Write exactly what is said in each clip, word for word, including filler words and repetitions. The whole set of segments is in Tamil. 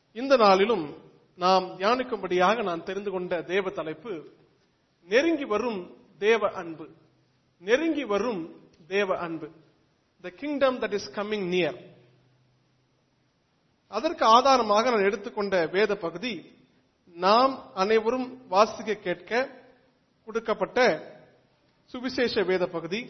இந்த நாளிலும் நாம் தியானிக்கும்படியாக நான் தெரிந்து கொண்ட தேவ தலைப்பு நெருங்கி வரும் தேவ அன்பு. நெருங்கி வரும் தேவ அன்பு. The kingdom that is coming near. அதற்கு ஆதாரமாக நான் எடுத்துக்கொண்ட வேத பகுதி நாம் அனைவரும் வாசிக்க கேட்க கொடுக்கப்பட்ட சுவிசேஷ வேத பகுதி.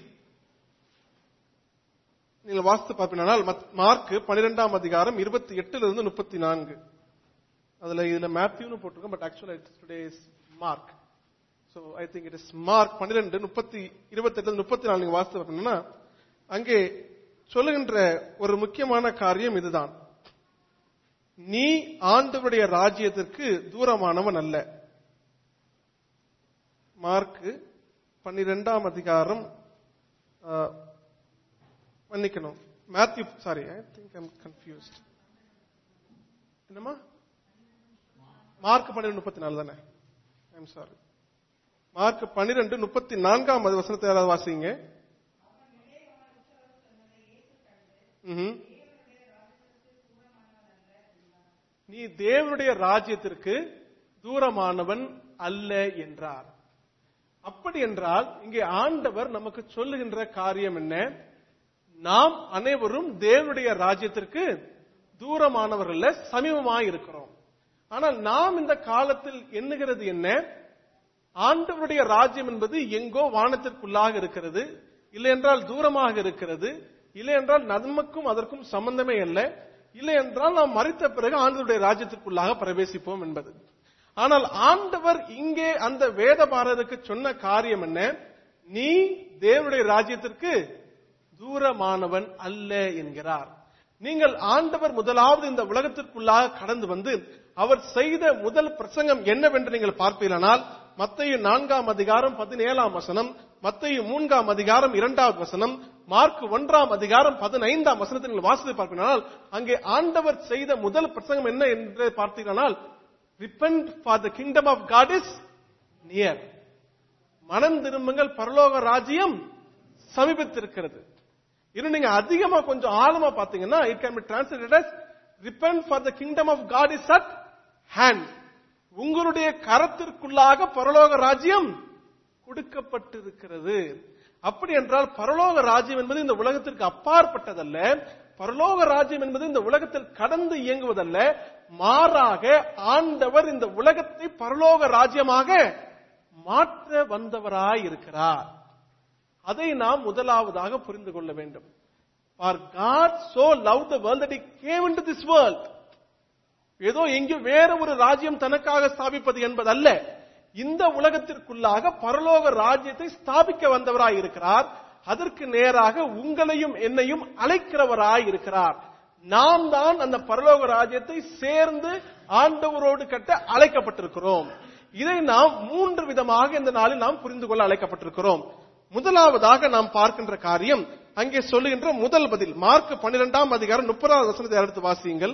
நீங்கள் வாசித்து பார்ப்பீர்கள் மார்க் பன்னிரெண்டாம் அதிகாரம் இருபத்தி எட்டுல இருந்து முப்பத்தி நான்கு. அதுல இதுல மேத்யூன்னு போட்டிருக்கோம், பட் ஆக்சுவலா it's today is Mark. So I think it is Mark பன்னிரெண்டு முப்பத்தி இருபத்தி எட்டு முப்பத்தி நாலு. நீங்க வாசித்து பார்ப்பீங்கன்னா அங்கே சொல்லுகின்ற ஒரு முக்கியமான காரியம் இதுதான். நீ ஆண்டவருடைய ராஜ்யத்திற்கு தூரமானவன் அல்ல. மார்க் பன்னிரெண்டாம் அதிகாரம் மன்னிக்கணும் Matthew sorry I think I am confused. என்னமா மார்க் பன்னிரெண்டு முப்பத்தி நாலு தானே? I am sorry. மார்க் பன்னிரெண்டு முப்பத்தி நான்காம் வசனத்தை யாராவது வாசிங்க. நீ தேவனுடைய ராஜ்யத்திற்கு தூரமானவன் அல்ல என்றார். அப்படி என்றால் இங்கே ஆண்டவர் நமக்கு சொல்லுகின்ற காரியம் என்ன? நாம் அனைவரும் தேவனுடைய ராஜ்யத்திற்கு தூரமானவர்கள், சமீபமாய் இருக்கிறோம். ஆனால் நாம் இந்த காலத்தில் எண்ணுகிறது என்ன? ஆண்டவருடைய ராஜ்யம் என்பது எங்கோ வானத்திற்குள்ளாக இருக்கிறது, இல்லை என்றால் தூரமாக இருக்கிறது, இல்லை என்றால் நமக்கும் அதற்கும் சம்பந்தமே அல்ல, இல்லை என்றால் நாம் மரித்த பிறகு ஆண்டவருடைய ராஜ்யத்திற்குள்ளாக பிரவேசிப்போம் என்பது. ஆனால் ஆண்டவர் இங்கே அந்த வேத பாரதற்கு சொன்ன காரியம் என்ன? நீ தேவனுடைய ராஜ்யத்திற்கு தூரமானவன் அல்ல என்கிறார். நீங்கள் ஆண்டவர் முதலாவது இந்த உலகத்திற்குள்ளாக கடந்து வந்து அவர் செய்த முதல் பிரசங்கம் என்னவென்று நீங்கள் பார்ப்பீர்களானால் மத்தேயு நான்காம் அதிகாரம் பதினேழாம் வசனம், மத்தேயு மூன்றாம் அதிகாரம் இரண்டாவது வசனம், மார்க் ஒன்றாம் அதிகாரம் பதினைந்தாம் வசனத்தை நீங்கள் வாசித்து பார்ப்பீர்கள். அங்கே ஆண்டவர் செய்த முதல் பிரசங்கம் என்ன என்று பார்த்தீர்களானால், repent for the kingdom of God is near. மனம் திரும்புங்கள், பரலோக ராஜ்யம் சமீபத்திருக்கிறது. இன்னும் நீங்க அதிகமா கொஞ்சம் ஆழமா பாத்தீங்கன்னா it can be translated as repent for the kingdom of God is at hand. உங்களுடைய கரத்திற்குள்ளாக பரலோக ராஜ்யம் கொடுக்கப்பட்டிருக்கிறது. அப்படி என்றால் பரலோக ராஜ்யம் என்பது இந்த உலகத்திற்கு அப்பாற்பட்டதல்ல. பரலோக ராஜ்யம் என்பது இந்த உலகத்தில் கடந்து இயங்குவதல்ல. மாறாக ஆண்டவர் இந்த உலகத்தை பரலோக ராஜ்யமாக மாற்ற வந்தவராய் இருக்கிறார். அதை நாம் முதலாவதாக புரிந்து கொள்ள வேண்டும். For God so loved the world that he came into this world. ஏதோ எங்கே வேற ஒரு ராஜ்யம் தனக்காக ஸ்தாபிப்பது என்பதல்ல. இந்த உலகத்திற்குள்ளாக பரலோக ராஜ்யத்தை ஸ்தாபிக்க வந்தவராய் இருக்கிறார். அதற்கு நேராக உங்களையும் என்னையும் அழைக்கிறவராய் இருக்கிறார். நாம் தான் அந்த பரலோக ராஜ்யத்தை சேர்ந்து ஆண்டவரோடு கட்ட அழைக்கப்பட்டிருக்கிறோம். இதை நாம் மூன்று விதமாக இந்த நாளில் நாம் புரிந்து கொள்ள அழைக்கப்பட்டிருக்கிறோம். முதலாவதாக நாம் பார்க்கின்ற காரியம் அங்கே சொல்லுகின்ற முதல் பதில் மார்க் பன்னிரெண்டாம் அதிகாரம் முப்பதாவது வசனத்தை எடுத்து வாசியுங்கள்.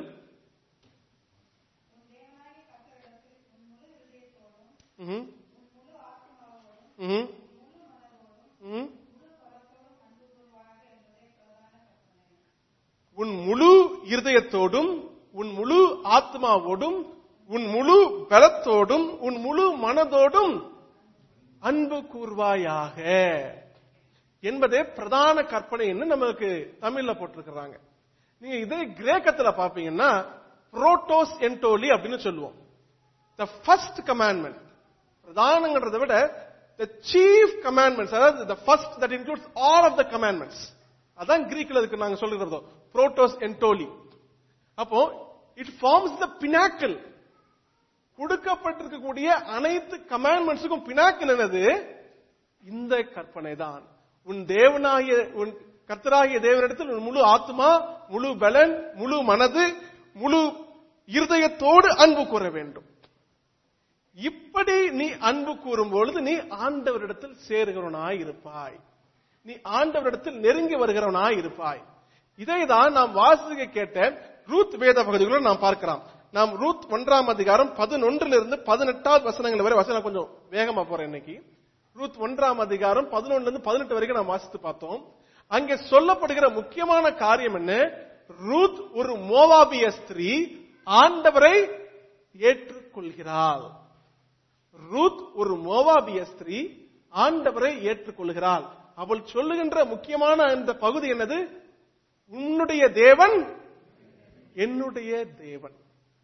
உன் முழு இருதயத்தோடும் உன் முழு ஆத்மாவோடும் உன் முழு பலத்தோடும் உன் முழு மனதோடும் அன்பு கூர்வாயாக என்பதே பிரதான கற்பனை என்று நமக்கு தமிழ்ல போட்டிருக்கிறாங்க. நீங்க இதே கிரேக்கத்துல பாப்பீங்கன்னா புரோட்டோஸ் என்டோலி அப்படின்னு சொல்லுவோம். The first commandment, பிரதானங்கிறதை விட the chief commandments, அதாவது the first that includes all of the commandments. அதான் கிரீக்ல இருக்கு நாங்க சொல்லுகிறதோ புரோட்டோஸ் என்டோலி. அப்போ it forms the pinnacle. கொடுக்கப்பட்டிருக்கக்கூடிய அனைத்து கமாண்ட்மெண்ட்ஸுக்கும் பினாக்கில் என்னது? இந்த கற்பனை தான். உன் தேவனாகிய உன் கர்த்தராகிய தேவனிடத்தில் உன் முழு ஆத்மா, முழு பலன், முழு மனது, முழு இருதயத்தோடு அன்பு கூற வேண்டும். இப்படி நீ அன்பு கூறும் பொழுது நீ ஆண்டவரிடத்தில் சேருகிறவனாய் இருப்பாய். நீ ஆண்டவரிடத்தில் நெருங்கி வருகிறவனாய் இருப்பாய். இதைதான் நாம் வாசிக்க கேட்ட ரூத் வேத பகுதிகளும் நாம் பார்க்கிறோம். நாம் ரூத் ஒன்றாம் அதிகாரம் பதினொன்றுல இருந்து பதினெட்டாவது வசனங்கள் வரை வசனம் கொஞ்சம் வேகமா போறேன் இன்னைக்கு. ரூத் ஒன்றாம் அதிகாரம் பதினொன்றுல இருந்து பதினெட்டு வரைக்கும் நாம் வாசித்து பார்த்தோம். அங்கே சொல்லப்படுகிற முக்கியமான காரியம் என்ன? ரூத் ஒரு மோவாபிய ஸ்திரீ, ஆண்டவரை ஏற்றுக்கொள்கிறாள். ரூத் ஒரு மோவாபிய ஸ்திரீ ஆண்டவரை ஏற்றுக்கொள்கிறாள். அவள் சொல்லுகின்ற முக்கியமான இந்த பகுதி என்னது? உன்னுடைய தேவன் என்னுடைய தேவன்.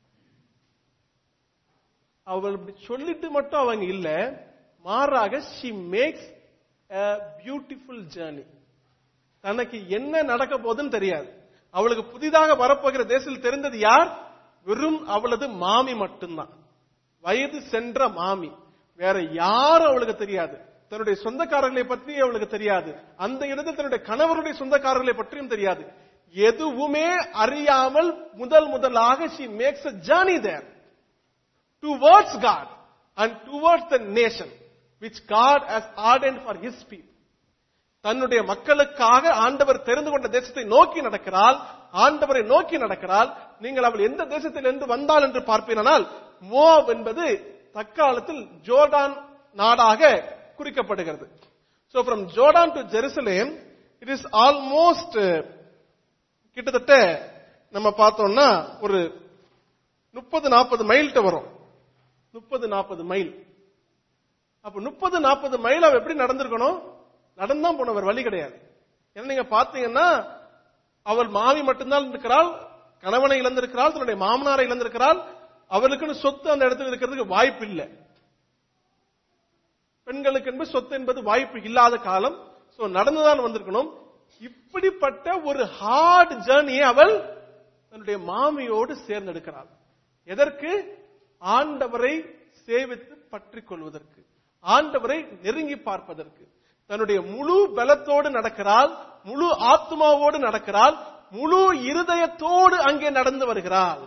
அவள் சொல்லிட்டு மட்டும் அவங்க இல்ல, மாறாக she makes a beautiful journey. தனக்கு என்ன நடக்க போகுதுன்னு தெரியாது. அவளுக்கு புதிதாக வரப்போகிற தேசத்தில் தெரிந்தது யார்? வெறும் அவளது மாமி மட்டும்தான், வயது சென்ற மாமி. வேற யாரும் அவளுக்கு தெரியாது. தன்னுடைய சொந்தக்காரர்களை பற்றி அவளுக்கு தெரியாது. அந்த இடத்தில் தன்னுடைய கணவருடைய சொந்தக்காரர்களை பற்றியும் தெரியாது. எதுவுமே அறியாமல் முதல் முதலாக she makes a journey there towards God and towards the nation which God has ordained for his people. தன்னுடைய மக்களுக்காக ஆண்டவர் தெரிந்து கொண்ட தேசத்தை நோக்கி நடக்கிறாள். ஆண்டவரை நோக்கி நடக்கிறாள். நீங்கள் அவள் எந்த தேசத்திலிருந்து வந்தாள் என்று பார்ப்பீனால், மோவாப் என்பது தற்காலத்தில் ஜோர்டான் நாடாக குறிக்கப்படுகிறது. So from Jordan to Jerusalem it is almost கிட்டத்தட்ட நம்ம பார்த்தோம்னா ஒரு முப்பது நாற்பது மைல்ட்ட வரும். முப்பது நாற்பது மைல். அப்ப முப்பது நாற்பது மைல் அவ எப்படி நடந்திருக்கணும்? நடந்தான் போனவர், வழி கிடையாது. ஏன்னா நீங்க பாத்தீங்கன்னா அவள் மாமி மட்டும்தான் இருக்கிறாள், கணவனை இழந்திருக்கிறாள், தன்னுடைய மாமனாரை இழந்திருக்கிறாள். அவளுக்குன்னு சொத்து அந்த இடத்துல இருக்கிறதுக்கு வாய்ப்பு இல்லை. பெண்களுக்கு என்பது சொத்து என்பது வாய்ப்பு இல்லாத காலம். சோ நடந்துதான் வந்திருக்கணும். இப்படிப்பட்ட ஒரு ஹார்ட் ஜர்னியை அவள் தன்னுடைய மாமியோடு சேர்ந்தெடுக்கிறாள். எதற்கு? ஆண்டவரை சேவித்து பற்றிக் கொள்வதற்கு, ஆண்டவரை நெருங்கி பார்ப்பதற்கு. தன்னுடைய முழு பலத்தோடு நடக்கிறாள், முழு ஆத்மாவோடு நடக்கிறாள், முழு இருதயத்தோடு அங்கே நடந்து வருகிறாள்.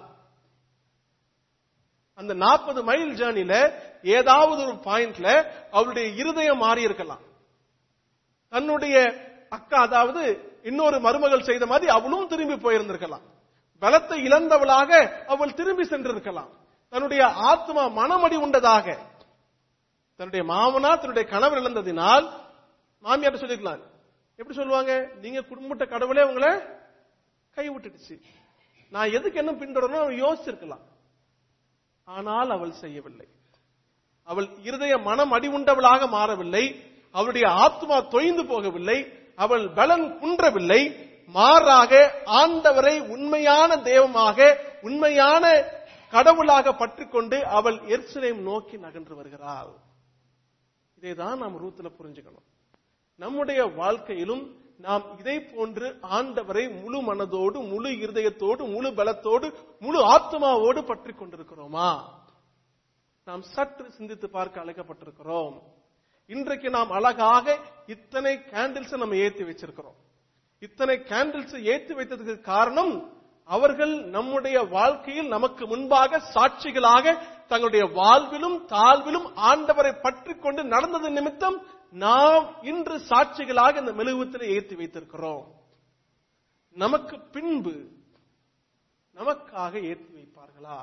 அந்த நாற்பது மைல் ஜர்னில ஏதாவது ஒரு பாயிண்ட்ல அவளுடைய இருதயம் மாறி இருக்கலாம். தன்னுடைய அக்கா, அதாவது இன்னொரு மருமகள் செய்த மாதிரி அவளும் திரும்பி போயிருந்திருக்கலாம். பலத்தை இழந்தவளாக அவள் திரும்பி சென்றிருக்கலாம். தன்னுடைய ஆத்மா மனமடி உண்டதாக, தன்னுடைய மாமனா தன்னுடைய கணவர் இழந்ததினால் மாமியார் சொல்லிருக்கலாம். எப்படி சொல்லுவாங்க? நீங்க குடும்பத்த கடவுளே உங்களை கைவிட்டுடுச்சு, நான் எதுக்கு என்ன பின்தொடரணும் யோசிச்சிருக்கலாம். ஆனால் அவள் செய்யவில்லை. அவள் இருதய மனம் அடிவுண்டவளாக மாறவில்லை. அவளுடைய ஆத்மா தொய்ந்து போகவில்லை. அவள் பலன் குன்றவில்லை. மாறாக ஆண்டவரை உண்மையான தெய்வமாக, உண்மையான கடவுளாக பற்றிக்கொண்டு அவள் எருசலேம் நோக்கி நகன்று வருகிறாள். இதைதான் நாம் ரூத்துல புரிஞ்சுக்கணும். நம்முடைய வாழ்க்கையிலும் நாம் இதை போன்று ஆண்டவரை முழு மனதோடு, முழு இருதயத்தோடு, முழு பலத்தோடு, முழு ஆத்மாவோடு பற்றி கொண்டிருக்கிறோமா? நாம் சற்று சிந்தித்து பார்க்க அழைக்கப்பட்டிருக்கிறோம். இன்றைக்கு நாம் அழகாக இத்தனை கேண்டில்ஸ் நம்ம ஏற்றி வச்சிருக்கிறோம். இத்தனை கேண்டில்ஸ் ஏற்றி வைத்ததுக்கு காரணம், அவர்கள் நம்முடைய வாழ்க்கையில் நமக்கு முன்பாக சாட்சிகளாக தங்களுடைய வாழ்விலும் தாழ்விலும் ஆண்டவரை பற்றி கொண்டு நடந்தது நிமித்தம் நாம் இன்று சாட்சிகளாக இந்த மெழுகுவத்தில் ஏற்றி வைத்திருக்கிறோம். நமக்கு பின்பு நமக்காக ஏற்றி வைப்பார்களா?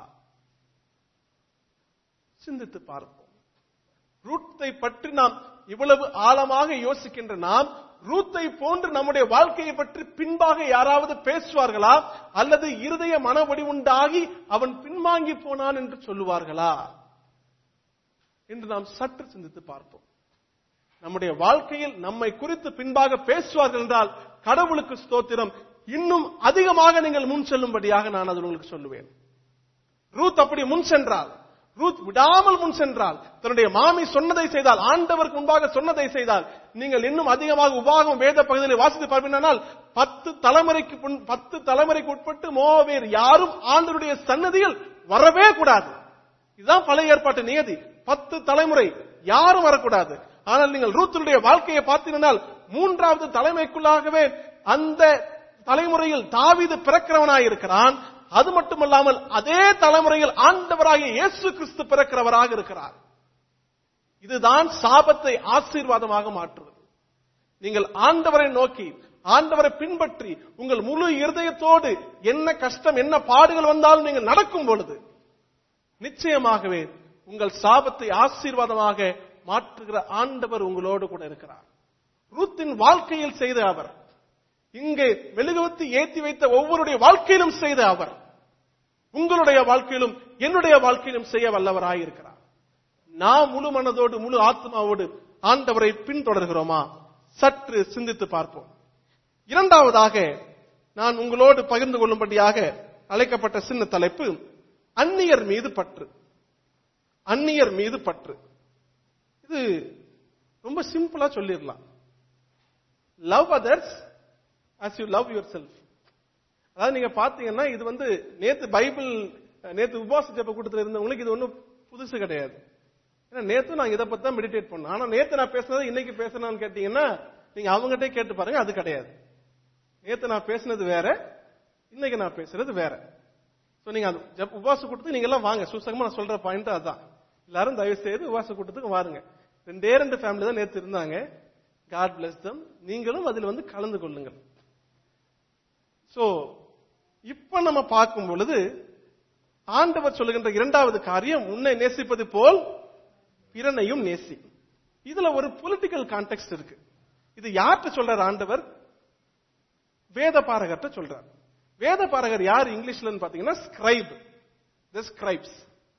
சிந்தித்து பார்ப்போம். ரூத்தை பற்றி நாம் இவ்வளவு ஆழமாக யோசிக்கின்ற நாம், ரூத்தை போன்று நம்முடைய வாழ்க்கையை பற்றி பின்பாக யாராவது பேசுவார்களா? அல்லது இருதய மனவடி உண்டாகி அவன் பின்வாங்கி போனான் என்று சொல்லுவார்களா என்று நாம் சற்று சிந்தித்து பார்ப்போம். நம்முடைய வாழ்க்கையில் நம்மை குறித்து பின்பாக பேசுவார்கள் என்றால் கடவுளுக்கு ஸ்தோத்திரம், இன்னும் அதிகமாக நீங்கள் முன் செல்லும்படியாக நான் அது உங்களுக்கு சொல்லுவேன். ரூத் அப்படி முன் சென்றால், ரூத் விடாமல் முன் சென்றால், தன்னுடைய மாமி சொன்னதை செய்தால், ஆண்டவருக்கு முன்பாக சொன்னதை செய்தால், நீங்கள் இன்னும் அதிகமாக உபாகம் வேத பகுதியில் வாசித்து பார்ப்பீர்கள். பத்து தலைமுறைக்கு பத்து தலைமுறைக்கு உட்பட்டு மோவாபியர் யாரும் ஆண்டவருடைய சன்னதியில் வரவே கூடாது. இதுதான் பழைய ஏற்பாட்டு நியதி. பத்து தலைமுறை யாரும் வரக்கூடாது. ஆனால் நீங்கள் ரூத்துடைய வாழ்க்கையை பார்த்தீர்கள், மூன்றாவது தலைமைக்குள்ளாகவே அந்த தலைமுறையில் தாவீது பிறக்கிறவனாயிருக்கிறான். அது மட்டுமல்லாமல் அதே தலைமுறையில் ஆண்டவராகிய இயேசு கிறிஸ்து பிறக்கிறவராக இருக்கிறார். இதுதான் சாபத்தை ஆசீர்வாதமாக மாற்றுவது. நீங்கள் ஆண்டவரை நோக்கி, ஆண்டவரை பின்பற்றி உங்கள் முழு இருதயத்தோடு என்ன கஷ்டம் என்ன பாடுகள் வந்தாலும் நீங்கள் நடக்கும் பொழுது நிச்சயமாகவே உங்கள் சாபத்தை ஆசீர்வாதமாக மாற்றுகிற ஆண்டவர் உங்களோடு கூட இருக்கிறார். ரூத்தின் வாழ்க்கையில் செய்த அவர், இங்கே மெழுகுவர்த்தி ஏற்றி வைத்த ஒவ்வொருடைய வாழ்க்கையிலும் செய்த அவர், உங்களுடைய வாழ்க்கையிலும் என்னுடைய வாழ்க்கையிலும் செய்ய வல்லவராய் இருக்கிறார். நாம் முழு மனதோடு முழு ஆத்மாவோடு ஆண்டவரை பின்தொடர்கிறோமா? சற்று சிந்தித்து பார்ப்போம். இரண்டாவதாக நான் உங்களோடு பகிர்ந்து கொள்ளும்படியாக அழைக்கப்பட்ட சின்ன தலைப்பு அந்நியர் மீது பற்று. அந்நியர் மீது பற்று. இது ரொம்ப சிம்பிளா சொல்லிடலாம். Love others as you love yourself. அதாவது நீங்க பாத்தீங்கன்னா இது வந்து நேத்து பைபிள் நேத்து உபவாச ஜெப கூட்டத்தில் இருந்தவங்களுக்கு இது ஒன்றும் புதுசு கிடையாது. ஏன்னா நேத்து நான் இதை பத்தி தான் மெடிடேட் பண்ணேன். ஆனா நேத்து நான் பேசுனது இன்னைக்கு பேசணும்னு கேட்டீங்கன்னா நீங்க அவங்ககிட்ட கேட்டு பாருங்க, அது கிடையாது. நேத்து நான் பேசுனது வேற, இன்னைக்கு நான் பேசுறது வேற. சோ நீங்க உபவாச கூட்டத்துக்கு நீங்க எல்லாம் வாங்க. சுசகமா நான் சொல்ற பாயிண்ட் அதுதான். எல்லாரும் தயவு செய்து உபவாச கூட்டத்துக்கு வாருங்க. ரெண்டே ரெண்டு ஃபேமிலி தான் நேத்து இருந்தாங்க. God bless them. நீங்களும் அதில் வந்து கலந்து கொள்ளுங்கள். சோ இப்ப நம்ம பார்க்கும் பொழுது ஆண்டவர் சொல்லுகின்ற இரண்டாவது காரியம் உன்னை நேசிப்பது போல் பிறனையும் நேசி. இதுல ஒரு பொலிட்டிக்கல் கான்டெக்ஸ்ட் இருக்கு. இது யார்கிட்ட சொல்றார் ஆண்டவர்? வேத பாரகர்கிட்ட சொல்றார். வேத பாரகர் யார் இங்கிலீஷ்ல பாத்தீங்கன்னா ஸ்கிரைப், தி ஸ்கிரைப்ஸ்.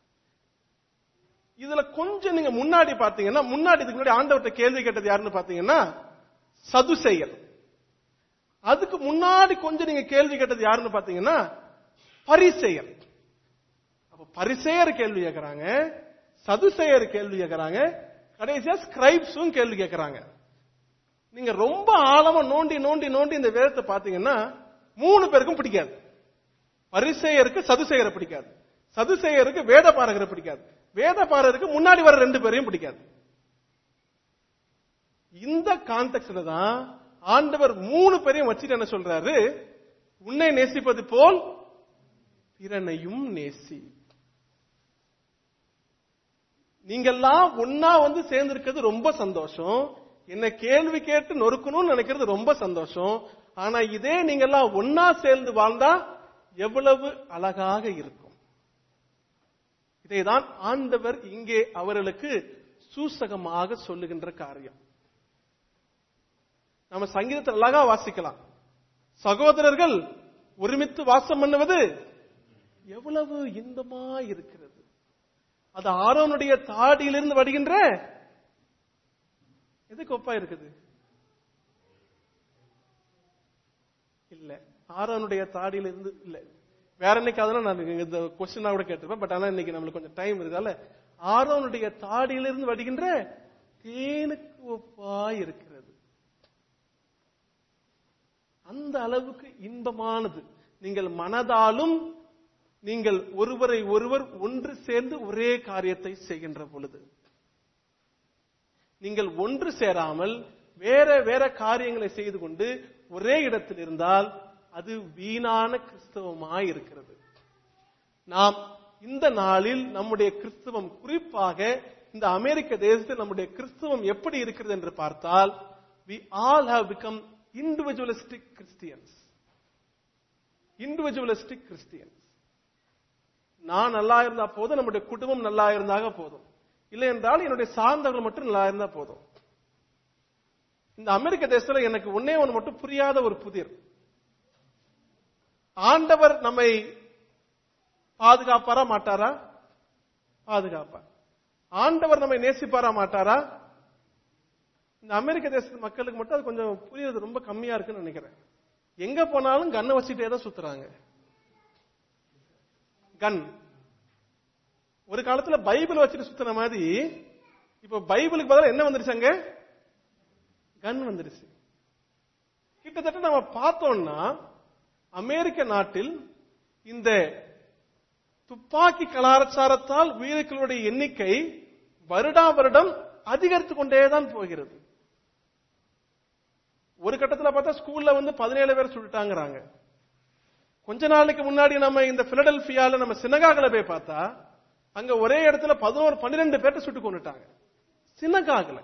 இதுல கொஞ்சம் நீங்க முன்னாடி பாத்தீங்கன்னா, முன்னாடி இதுக்கு முன்னாடி ஆண்டவர்கிட்ட கேள்வி கேட்டது யாருன்னு பாத்தீங்கன்னா சதுசேயர். அதுக்கு முன்னாடி கொஞ்சம் நீங்க கேள்வி கேட்டது யாருன்னு பாத்தீங்கன்னா பரிசேயர். அப்ப பரிசேயர் கேள்வி கேட்கறாங்க, சதுசேயர் கேள்வி கேட்கறாங்க, கடைசியா ஸ்கிரைப்ஸும் கேள்வி கேட்கறாங்க. நீங்க ரொம்ப ஆழமா நோண்டி நோண்டி நோண்டி இந்த வேதத்தை பாத்தீங்கன்னா மூணு பேருக்கும் பிடிக்காது. பரிசேயருக்கு சதுசேயரை பிடிக்காது, சதுசேயருக்கு வேத பாரகரை பிடிக்காது, வேத பாரகருக்கு முன்னாடி வர ரெண்டு பேரையும் பிடிக்காது. இந்த கான்டெக்ட்ல தான் ஆண்டவர் மூணு பேரையும் வச்சுட்டு என்ன சொல்றாரு? உன்னை நேசிப்பது போல் பிறனையும் நேசி. நீங்கெல்லாம் ஒன்னா வந்து சேர்ந்திருக்கிறது ரொம்ப சந்தோஷம். என்ன கேள்வி கேட்டு நொறுக்கணும்னு நினைக்கிறது ரொம்ப சந்தோஷம். ஆனா இதே நீங்கெல்லாம் ஒன்னா சேர்ந்து வாழ்ந்தா எவ்வளவு அழகாக இருக்கும். இதைதான் ஆண்டவர் இங்கே அவர்களுக்கு சூசகமாக சொல்லுகின்ற காரியம். நம்ம சங்கீதத்தில் அழகா வாசிக்கலாம். சகோதரர்கள் ஒருமித்து வாசம் பண்ணுவது எவ்வளவு இன்பமா இருக்கிறது. அது ஆரோனுடைய தாடியிலிருந்து வருகின்ற எதுக்கு ஒப்பா இருக்குது? இல்ல, ஆரோனுடைய தாடியிலிருந்து இல்ல, வேற என்னைக்கு அதெல்லாம் நான் இந்த கொஸ்டினா கூட கேட்டிருப்பேன். பட் ஆனா இன்னைக்கு நம்மளுக்கு கொஞ்சம் டைம் இருக்கால. ஆரோனுடைய தாடியிலிருந்து வருகின்ற தேனுக்கு ஒப்பா இருக்கிறது. அந்த அளவுக்கு இன்பமானது. நீங்கள் மனதாலும் நீங்கள் ஒருவரை ஒருவர் ஒன்று சேர்ந்து ஒரே காரியத்தை செய்கின்ற பொழுது, நீங்கள் ஒன்று சேராமல் வேற வேற காரியங்களை செய்து கொண்டு ஒரே இடத்தில் இருந்தால் அது வீணான கிறிஸ்தவமாய் இருக்கிறது. நாம் இந்த நாளில் நம்முடைய கிறிஸ்தவம், குறிப்பாக இந்த அமெரிக்க தேசத்தில் நம்முடைய கிறிஸ்தவம் எப்படி இருக்கிறது என்று பார்த்தால், we all have become individualistic Christians. individualistic Christians. நான் நல்லா இருந்தா போதும், நம்முடைய குடும்பம் நல்லா இருந்தாக போதும், இல்லை என்றால் என்னுடைய சார்ந்தவர்கள் மட்டும் நல்லா இருந்தா போதும். இந்த அமெரிக்க தேசத்துல எனக்கு ஒன்னே ஒன்று மட்டும் புரியாத ஒரு புதிர். ஆண்டவர் நம்மை பாதுகாப்பாரா மாட்டாரா? பாதுகாப்பார். ஆண்டவர் நம்மை நேசிப்பாரா மாட்டாரா? இந்த அமெரிக்க தேசத்து மக்களுக்கு மட்டும் அது கொஞ்சம் புரியுறது ரொம்ப கம்மியா இருக்குன்னு நினைக்கிறேன். எங்க போனாலும் கண்ணை வச்சுட்டே தான் சுத்துறாங்க. கன் ஒரு காலத்துல பைபிள் வச்சுட்டு சுத்தின மாதிரி இப்ப பைபிளுக்கு பதிலா என்ன வந்துருச்சாங்க? கன் வந்துருச்சு. கிட்டத்தட்ட நம்ம பார்த்தோம்னா அமெரிக்க நாட்டில் இந்த துப்பாக்கி கலாச்சாரத்தால் உயிர்களுடைய எண்ணிக்கை வருடா வருடம் அதிகரித்து கொண்டேதான் போகிறது. ஒரு கட்டத்தில் பார்த்தா ஸ்கூல்ல வந்து பதினேழு பேர் சுட்டுட்டாங்கிறாங்க. கொஞ்ச நாளைக்கு முன்னாடி நம்ம இந்த பிலடெல்பியால நம்ம சினகாகல போய் பார்த்தா அங்க ஒரே இடத்துல பதினோரு பன்னிரெண்டு பேர்ட்ட சுட்டு கொண்டுட்டாங்க. சினகாகல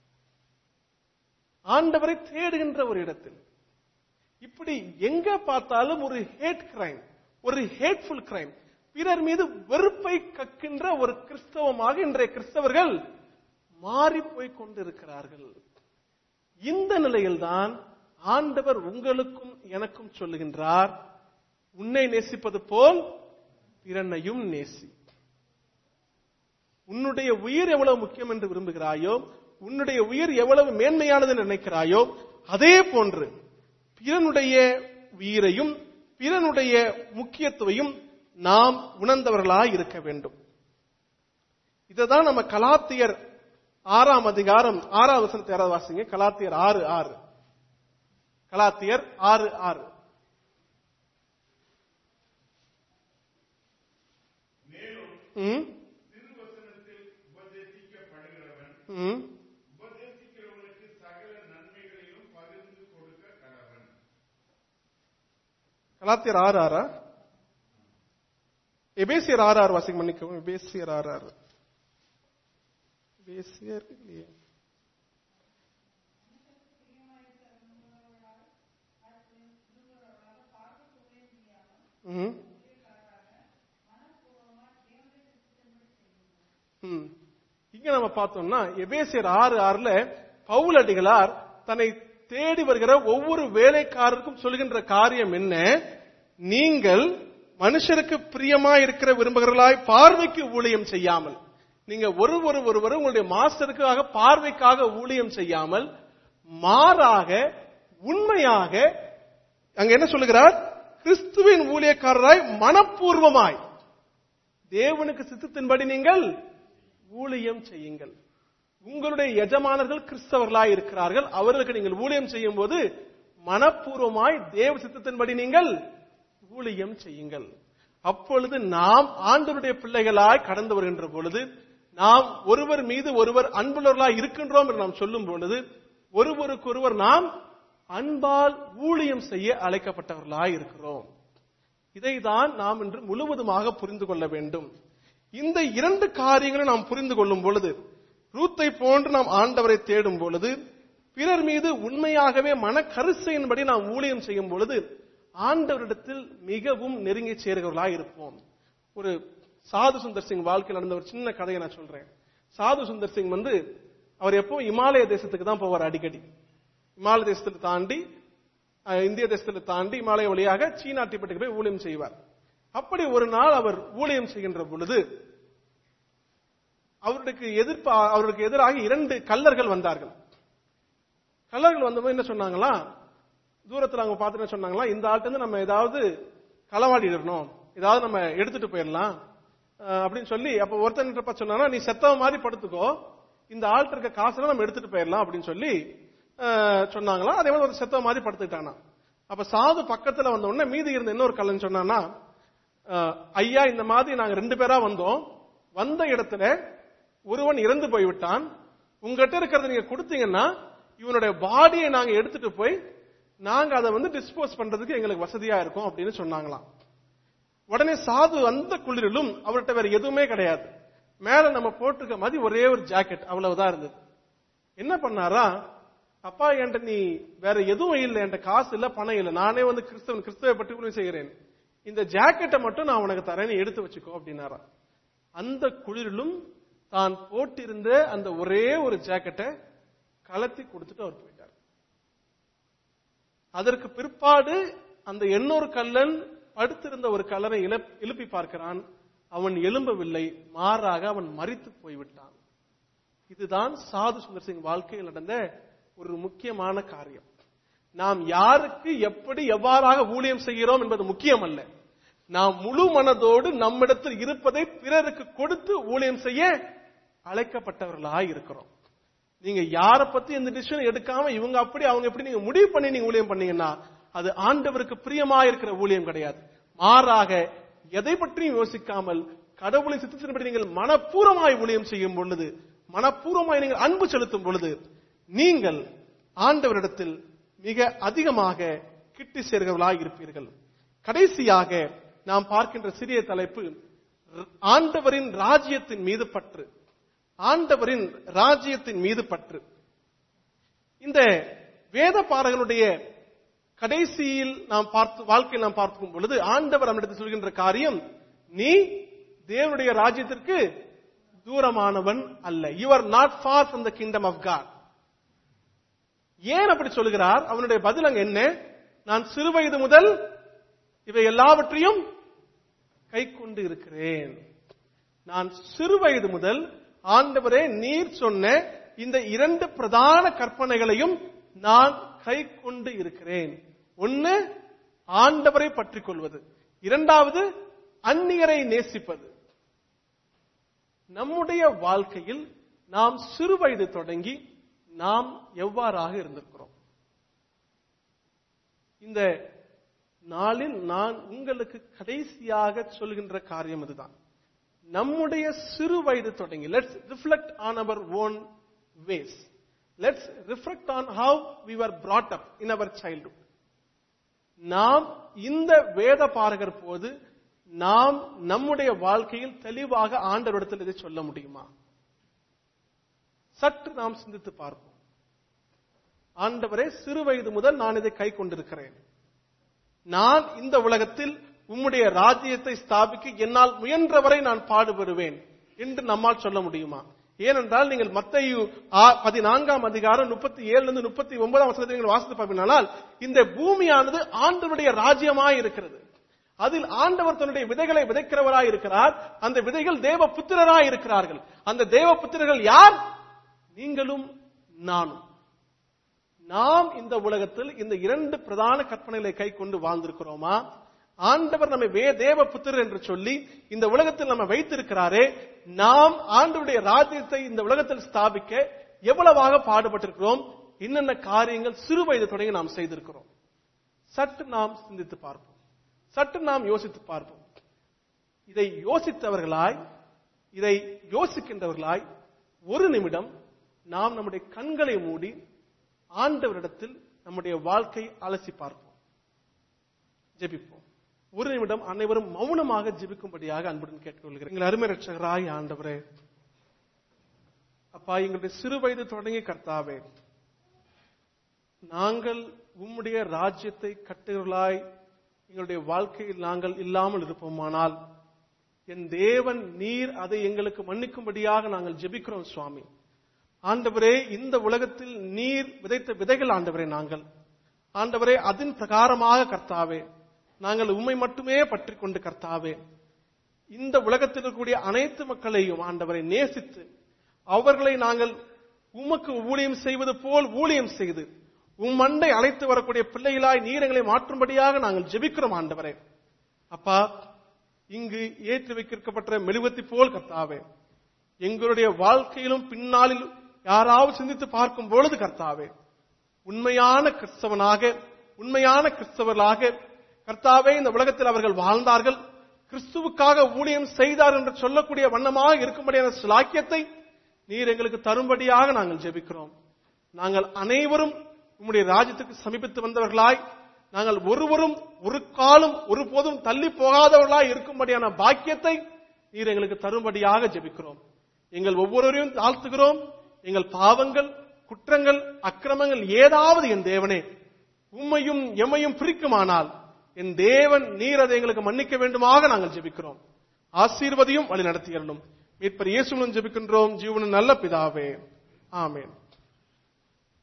ஆண்டவரை தேடுகின்ற ஒரு இடத்தில் இப்படி எங்க பார்த்தாலும் ஒரு ஹேட் கிரைம், ஒரு ஹேட்ஃபுல் கிரைம், பிறர் மீது வெறுப்பை கக்கின்ற ஒரு கிறிஸ்தவமாக இன்றைய கிறிஸ்தவர்கள் மாறி போய் கொண்டிருக்கிறார்கள். இந்த நிலையில்தான் ஆண்டவர் உங்களுக்கும் எனக்கும் சொல்லுகின்றார், உன்னை நேசிப்பது போல் பிறனையும் நேசி. உன்னுடைய உயிர் எவ்வளவு முக்கியம் என்று விரும்புகிறாயோ, உன்னுடைய உயிர் எவ்வளவு மேன்மையானது என்று நினைக்கிறாயோ, அதே போன்று பிறனுடைய உயிரையும் பிறனுடைய முக்கியத்துவையும் நாம் உணர்ந்தவர்களாய் இருக்க வேண்டும். இதைதான் நம்ம கலாத்தியர் ஆறாம் அதிகாரம் ஆறாம் வசனத்தை யாராவது வாசிங்க. கலாத்தியர் ஆறு ஆறு கலாத்தியர் ஆறு ஆறு ம் ம் கலாத்தியர் ஆறு ஆறா எபேசியர் ஆறு ஆறு வாசிக்க மன்னிக்கவும். எபேசியர் ஆறு ஆறு எபேசியர் இல்லையே. ம் இங்க நம்ம பார்த்தோம்னா எபேசியர் ஆறு ஆறுல பவுல் அடிகளார் தன்னை தேடி வருகிற ஒவ்வொரு வேலைக்காரருக்கும் சொல்கின்ற காரியம் என்ன? நீங்கள் மனுஷருக்கு பிரியமா இருக்கிற விரும்புகிறவர்களாய் பார்வைக்கு ஊழியம் செய்யாமல், நீங்க ஒருவர் ஒருவர் உங்களுடைய மாஸ்டருக்காக பார்வைக்காக ஊழியம் செய்யாமல், மாறாக உண்மையாக அங்க என்ன சொல்லுகிறார்? கிறிஸ்துவின் ஊழியக்காரராய் மனப்பூர்வமாய் தேவனுக்கு சித்தத்தின்படி நீங்கள் ஊழியம் செய்யுங்கள். உங்களுடைய எஜமானர்கள் கிறிஸ்தவர்களாய் இருக்கிறார்கள், அவர்களுக்கு நீங்கள் ஊழியம் செய்யும் போது மனப்பூர்வமாய் தேவ சித்தத்தின்படி நீங்கள் ஊழியம் செய்யுங்கள். அப்பொழுது நாம் ஆண்டவருடைய பிள்ளைகளாய் கடந்து வருகின்ற பொழுது, நாம் ஒருவர் மீது ஒருவர் அன்புள்ளவர்களாய் இருக்கின்றோம் என்று நாம் சொல்லும் பொழுது, ஒருவருக்கொருவர் நாம் அன்பால் ஊழியம் செய்ய அழைக்கப்பட்டவர்களாய் இருக்கிறோம். இதைதான் நாம் இன்று முழுவதுமாக புரிந்து கொள்ள வேண்டும். இந்த இரண்டு காரியங்களை நாம் புரிந்து கொள்ளும் பொழுது, ரூத்தை போன்று நாம் ஆண்டவரை தேடும் பொழுது, பிறர் மீது உண்மையாகவே மனக்கரிசையின்படி நாம் ஊழியம் செய்யும் பொழுது, ஆண்டவரிடத்தில் மிகவும் நெருங்கி சேர்கிறவர்களாய் இருப்போம். ஒரு சாது சுந்தர் சிங் வாழ்க்கையில் நடந்த ஒரு சின்ன கதையை நான் சொல்றேன். சாது சுந்தர் சிங் வந்து அவர் எப்போ இமாலய தேசத்துக்கு தான் போவார். அடிக்கடி இமாலய தேசத்தில் தாண்டி இந்திய தேசத்தில் தாண்டி இமாலய வழியாக சீனா டிபெட்டுக்கு போய் ஊழியம் செய்வார். அப்படி ஒரு நாள் அவர் ஊழியம் செய்கின்ற பொழுது அவருக்கு எதிர்ப்பு அவருக்கு எதிராக இரண்டு கள்ளர்கள் வந்தார்கள். கள்ளர்கள் வந்தபோது என்ன சொன்னாங்களா, தூரத்தில் அவங்க பார்த்து சொன்னாங்களா, இந்த ஆள்கிட்ட இருந்து நம்ம ஏதாவது களவாடிடணும், ஏதாவது நம்ம எடுத்துட்டு போயிடலாம் அப்படின்னு சொல்லி, அப்ப ஒருத்தன் சொன்னா, நீ செத்தவ மாதிரி படுத்துக்கோ, இந்த ஆள்கிட்ட இருக்க காசுலாம் நம்ம எடுத்துட்டு போயிடலாம் அப்படின்னு சொல்லி சொன்னாங்களா. அதே மாதிரி ஒரு செத்தவ மாதிரி படுத்துக்கிட்டானா. அப்ப சாது பக்கத்துல வந்த உடனே மீதி இருந்த இன்னொரு கள்ளன் சொன்னானா, ஐயா இந்த மாதிரி நாங்க ரெண்டு பேரா வந்தோம், வந்த இடத்துல ஒருவன் இறந்து போய்விட்டான், உங்ககிட்ட இருக்கிறத நீங்க கொடுத்தீங்கன்னா இவனுடைய பாடியை நாங்க எடுத்துட்டு போய் நாங்க அதை வந்து டிஸ்போஸ் பண்றதுக்கு எங்களுக்கு வசதியா இருக்கும் அப்படின்னு சொன்னாங்களாம். உடனே சாது அந்த குளிரிலும் அவர்கிட்ட வேற எதுவுமே கிடையாது, மேல நம்ம போட்டிருக்க மாதிரி ஒரே ஒரு ஜாக்கெட் அவ்வளவுதான் இருந்தது. என்ன பண்ணாரா, அப்பா என்கிட்ட நீ வேற எதுவும் இல்லை, என்கிட்ட காசு இல்ல, பணம் இல்லை, நானே வந்து கிறிஸ்தவன் கிறிஸ்தவ பற்றி ஊழியம் செய்கிறேன், இந்த ஜாக்கெட்டை மட்டும் நான் உனக்கு தரேன், நீ எடுத்து வச்சுக்கோ அப்படின்னாரா. அந்த குளிரிலும் தான் போட்டிருந்த அந்த ஒரே ஒரு ஜாக்கெட்டை கலத்தி கொடுத்துட்டு அவர் போயிட்டார். அதற்கு பிற்பாடு அந்த இன்னொரு கள்ளன் படுத்திருந்த ஒரு கல்லறை எழுப்பி பார்க்கிறான், அவன் எழும்பவில்லை, மாறாக அவன் மரித்து போய்விட்டான். இதுதான் சாது சுந்தர் சிங் வாழ்க்கையில் நடந்த ஒரு முக்கியமான காரியம். நாம் யாருக்கு எப்படி எவ்வாறாக ஊழியம் செய்கிறோம் என்பது முக்கியம் அல்ல, நாம் முழு மனதோடு நம்மிடத்தில் இருப்பதை பிறருக்கு கொடுத்து ஊழியம் செய்ய அழைக்கப்பட்டவர்களாய் இருக்கிறோம். நீங்க யாரை பத்தி இந்த டிசிஷன் எடுக்காம இவங்க அப்படி அவங்க எப்படி நீங்க முடிவு பண்ணி நீங்க ஊழியம் பண்ணீங்கன்னா அது ஆண்டவருக்கு பிரியமா இருக்கிற ஊழியம் கிடையாது. மாறாக எதை பற்றியும் யோசிக்காமல் கடவுளின் சித்தத்தின்படி நீங்கள் மனப்பூர்வமாய் ஊழியம் செய்யும் பொழுது, மனப்பூர்வமாய் நீங்கள் அன்பு செலுத்தும் பொழுது, நீங்கள் ஆண்டவரிடத்தில் மிக அதிகமாக கிட்டி சேர்கிறவர்களாய் இருப்பீர்கள். கடைசியாக நாம் பார்க்கின்ற சிறிய தலைப்பு ஆண்டவரின் ராஜ்யத்தின் மீது பற்று. ஆண்டவரின் ராஜ்யத்தின் மீது பற்று. இந்த வேத பாடங்களுடைய கடைசியில் நாம் பார்த்து வாழ்க்கையில் நாம் பார்க்கும் பொழுது ஆண்டவர் நம்மிடத்தில் சொல்கின்ற காரியம், நீ தேவனுடைய ராஜ்யத்திற்கு தூரமானவன் அல்ல. You are not far from the kingdom of God. ஏன் அப்படி சொல்கிறார்? அவனுடைய பதில் அங்க என்ன? நான் சிறுவயது முதல் இவை எல்லாவற்றையும் கை கொண்டு இருக்கிறேன். நான் சிறு வயது முதல் ஆண்டவரே நீர் சொன்ன இந்த இரண்டு பிரதான கற்பனைகளையும் நான் கை கொண்டு இருக்கிறேன். ஒன்னு, ஆண்டவரை பற்றிக் கொள்வது. இரண்டாவது, அந்நியரை நேசிப்பது. நம்முடைய வாழ்க்கையில் நாம் சிறு வயது தொடங்கி நாம் எவ்வாறாக இருந்திருக்கிறோம்? இந்த நாளில் நான் உங்களுக்கு கடைசியாக சொல்கின்ற காரியம் இதுதான். நம்முடைய சிறு வயது தொடங்கி let's reflect on our own ways. Let's reflect on how we were brought up in our childhood. நாம் இந்த வேத பாரகர் போது நாம் நம்முடைய வாழ்க்கையில் தெளிவாக ஆண்டவரிடத்தில் இதை சொல்ல முடியுமா? சற்று நாம் சிந்தித்து பார்ப்போம். ஆண்டவரே, சிறு வயது முதல் நான் இதை கை கொண்டிருக்கிறேன். நான் இந்த உலகத்தில் உம்முடைய ராஜ்யத்தை ஸ்தாபிக்க என்னால் முயன்றவரை நான் பாடுபடுவேன் என்று நம்மால் சொல்ல முடியுமா? ஏனென்றால் நீங்கள் மத்தேயு பதினான்காம் அதிகாரம் முப்பத்தி ஏழுல இருந்து முப்பத்தி ஒன்பதாம் வசனத்தை நீங்கள் வாசித்து பார்ப்பீங்களானால், இந்த பூமியானது ஆண்டவருடைய ராஜ்யமாய் இருக்கிறது. அதில் ஆண்டவர் தன்னுடைய விதைகளை விதைக்கிறவராய் இருக்கிறார். அந்த விதைகள் தேவ புத்திரராய் இருக்கிறார்கள். அந்த தேவ புத்திரர்கள் யார்? நீங்களும் நானும். நாம் இந்த உலகத்தில் இந்த இரண்டு பிரதான கற்பனைகளை கை கொண்டு வாழ்ந்திருக்கிறோமா? ஆண்டவர் நம்மை தேவ புத்திரர் என்று சொல்லி இந்த உலகத்தில் நம்ம வைத்திருக்கிறாரே, நாம் ஆண்டவருடைய ராஜ்யத்தை இந்த உலகத்தில் ஸ்தாபிக்க எவ்வளவாக பாடுபட்டிருக்கிறோம்? என்னென்ன காரியங்கள் சிறு வயது தொடங்கி நாம் செய்திருக்கிறோம்? சற்று நாம் சிந்தித்து பார்ப்போம். சற்று நாம் யோசித்து பார்ப்போம். இதை யோசித்தவர்களாய், இதை யோசிக்கின்றவர்களாய் ஒரு நிமிடம் நாம் நம்முடைய கண்களை மூடி ஆண்டவரிடத்தில் நம்முடைய வாழ்க்கை அலசி பார்ப்போம். ஜெபிப்போம். ஒரு நிமிடம் அனைவரும் மௌனமாக ஜெபிக்கும்படியாக அன்புடன் கேட்டுக்கொள்கிறேன். எங்கள் அருமை ரட்சகராய் ஆண்டவரே, அப்பா, எங்களுடைய சிறு வயது தொடங்கி கர்த்தாவே, நாங்கள் உம்முடைய ராஜ்யத்தை கட்டுகளாய் எங்களுடைய வாழ்க்கையில் நாங்கள் இல்லாமல் இருப்போமானால், என் தேவன் நீர் அதை எங்களுக்கு மன்னிக்கும்படியாக நாங்கள் ஜெபிக்கிறோம் சுவாமி. ஆண்டவரே, இந்த உலகத்தில் நீர் விதைத்த விதைகள் ஆண்டவரே, நாங்கள் ஆண்டவரே அதன் பிரகாரமாக கர்த்தாவே நாங்கள் உம்மை மட்டுமே பற்றி கொண்டு கர்த்தாவே இந்த உலகத்தில் இருக்கக்கூடிய அனைத்து மக்களையும் ஆண்டவரை நேசித்து அவர்களை நாங்கள் உமக்கு ஊழியம் செய்வது போல் ஊழியம் செய்து உம் மண்டை அழைத்து வரக்கூடிய பிள்ளைகளாய் நீர் எங்களை மாற்றும்படியாக நாங்கள் ஜெபிக்கிறோம் ஆண்டவரே. அப்பா, இங்கு ஏற்றி வைக்கப்பட்ட மெழுகுவர்த்தி போல் கர்த்தாவே எங்களுடைய வாழ்க்கையிலும் பின்னாளில் யாராவது சிந்தித்து பார்க்கும் பொழுது கர்த்தாவே உண்மையான கிறிஸ்தவனாக உண்மையான கிறிஸ்தவர்களாக கர்த்தாவே இந்த உலகத்தில் அவர்கள் வாழ்ந்தார்கள், கிறிஸ்துவுக்காக ஊழியம் செய்தார் என்று சொல்லக்கூடிய வண்ணமாக இருக்கும்படியான சிலாக்கியத்தை நீர் எங்களுக்கு தரும்படியாக நாங்கள் ஜெபிக்கிறோம். நாங்கள் அனைவரும் உம்முடைய ராஜ்யத்துக்கு சமீபித்து வந்தவர்களாய், நாங்கள் ஒருவரும் ஒரு காலம் ஒருபோதும் தள்ளி போகாதவர்களாய் இருக்கும்படியான பாக்கியத்தை நீர் எங்களுக்கு தரும்படியாக ஜெபிக்கிறோம். எங்கள் ஒவ்வொருவரையும் தாழ்த்துகிறோம். எங்கள் பாவங்கள், குற்றங்கள், அக்கிரமங்கள் ஏதாவது என் தேவனே உம்மையும் எம்மையும் பிரிக்குமானால் என் தேவன் நீர் அதை எங்களுக்கு மன்னிக்க வேண்டுமாக நாங்கள் ஜெபிக்கிறோம். ஆசீர்வதியும் வழி நடத்தியறணும். மீட்பர் இயேசுவின் ஜெபிக்கின்றோம் ஜீவனின் நல்ல பிதாவே, ஆமென்.